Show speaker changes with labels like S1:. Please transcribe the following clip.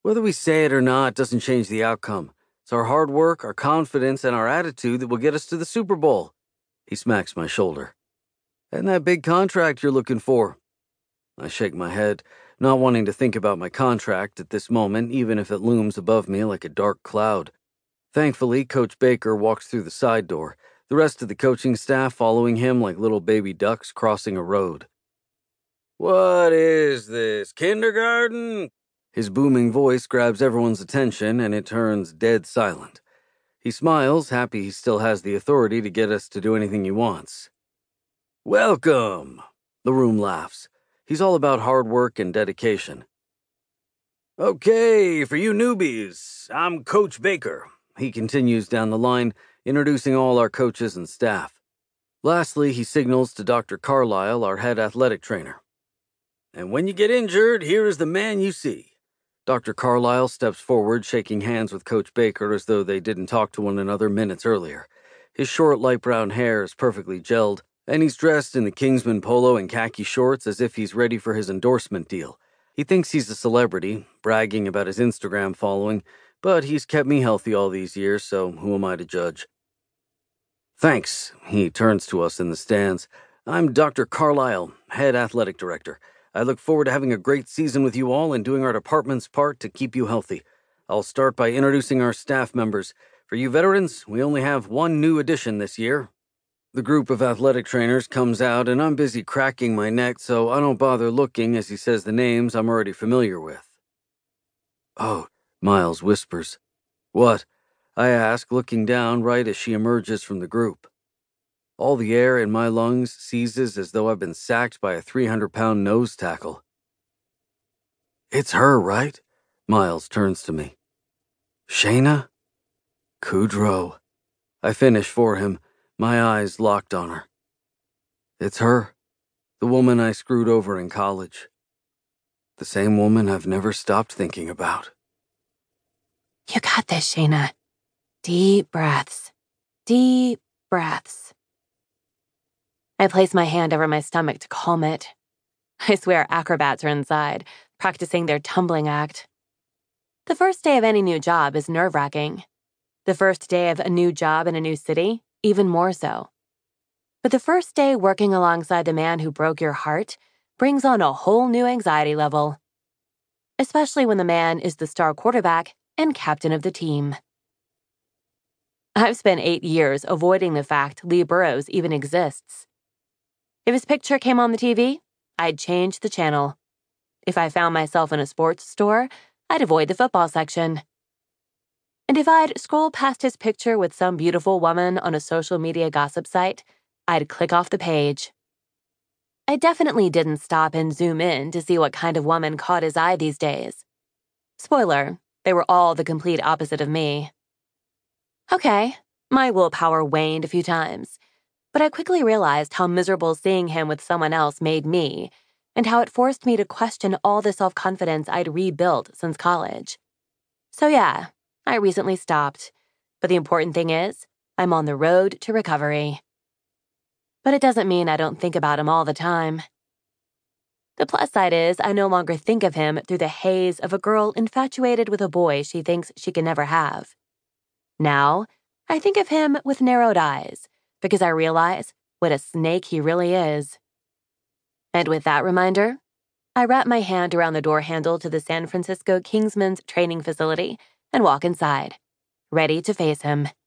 S1: Whether we say it or not doesn't change the outcome. It's our hard work, our confidence, and our attitude that will get us to the Super Bowl. He smacks my shoulder. And that big contract you're looking for. I shake my head, not wanting to think about my contract at this moment, even if it looms above me like a dark cloud. Thankfully, Coach Baker walks through the side door, the rest of the coaching staff following him like little baby ducks crossing a road. "What is this, kindergarten?" His booming voice grabs everyone's attention, and it turns dead silent. He smiles, happy he still has the authority to get us to do anything he wants. "Welcome!" The room laughs. He's all about hard work and dedication. "Okay, for you newbies, I'm Coach Baker," he continues down the line, introducing all our coaches and staff. Lastly, he signals to Dr. Carlisle, our head athletic trainer. "And when you get injured, here is the man you see." Dr. Carlisle steps forward, shaking hands with Coach Baker as though they didn't talk to one another minutes earlier. His short, light brown hair is perfectly gelled, and he's dressed in the Kingsman polo and khaki shorts as if he's ready for his endorsement deal. He thinks he's a celebrity, bragging about his Instagram following, but he's kept me healthy all these years, so who am I to judge? "Thanks," he turns to us in the stands. "I'm Dr. Carlisle, head athletic director. I look forward to having a great season with you all and doing our department's part to keep you healthy. I'll start by introducing our staff members. For you veterans, we only have one new addition this year." The group of athletic trainers comes out, and I'm busy cracking my neck, so I don't bother looking as he says the names I'm already familiar with. "Oh," Miles whispers. "What?" I ask, looking down right as she emerges from the group. All the air in my lungs seizes as though I've been sacked by a 300-pound nose tackle. "It's her, right?" Miles turns to me. "Shayna?" "Kudrow." I finish for him, my eyes locked on her. "It's her. The woman I screwed over in college. The same woman I've never stopped thinking about."
S2: You got this, Shayna. Deep breaths. Deep breaths. I place my hand over my stomach to calm it. I swear acrobats are inside, practicing their tumbling act. The first day of any new job is nerve-wracking. The first day of a new job in a new city, even more so. But the first day working alongside the man who broke your heart brings on a whole new anxiety level. Especially when the man is the star quarterback and captain of the team. I've spent 8 years avoiding the fact Lee Burrows even exists. If his picture came on the TV, I'd change the channel. If I found myself in a sports store, I'd avoid the football section. And if I'd scroll past his picture with some beautiful woman on a social media gossip site, I'd click off the page. I definitely didn't stop and zoom in to see what kind of woman caught his eye these days. Spoiler, they were all the complete opposite of me. Okay, my willpower waned a few times, but I quickly realized how miserable seeing him with someone else made me, and how it forced me to question all the self-confidence I'd rebuilt since college. So yeah, I recently stopped, but the important thing is, I'm on the road to recovery. But it doesn't mean I don't think about him all the time. The plus side is I no longer think of him through the haze of a girl infatuated with a boy she thinks she can never have. Now, I think of him with narrowed eyes, because I realize what a snake he really is. And with that reminder, I wrap my hand around the door handle to the San Francisco Kingsmen's training facility and walk inside, ready to face him.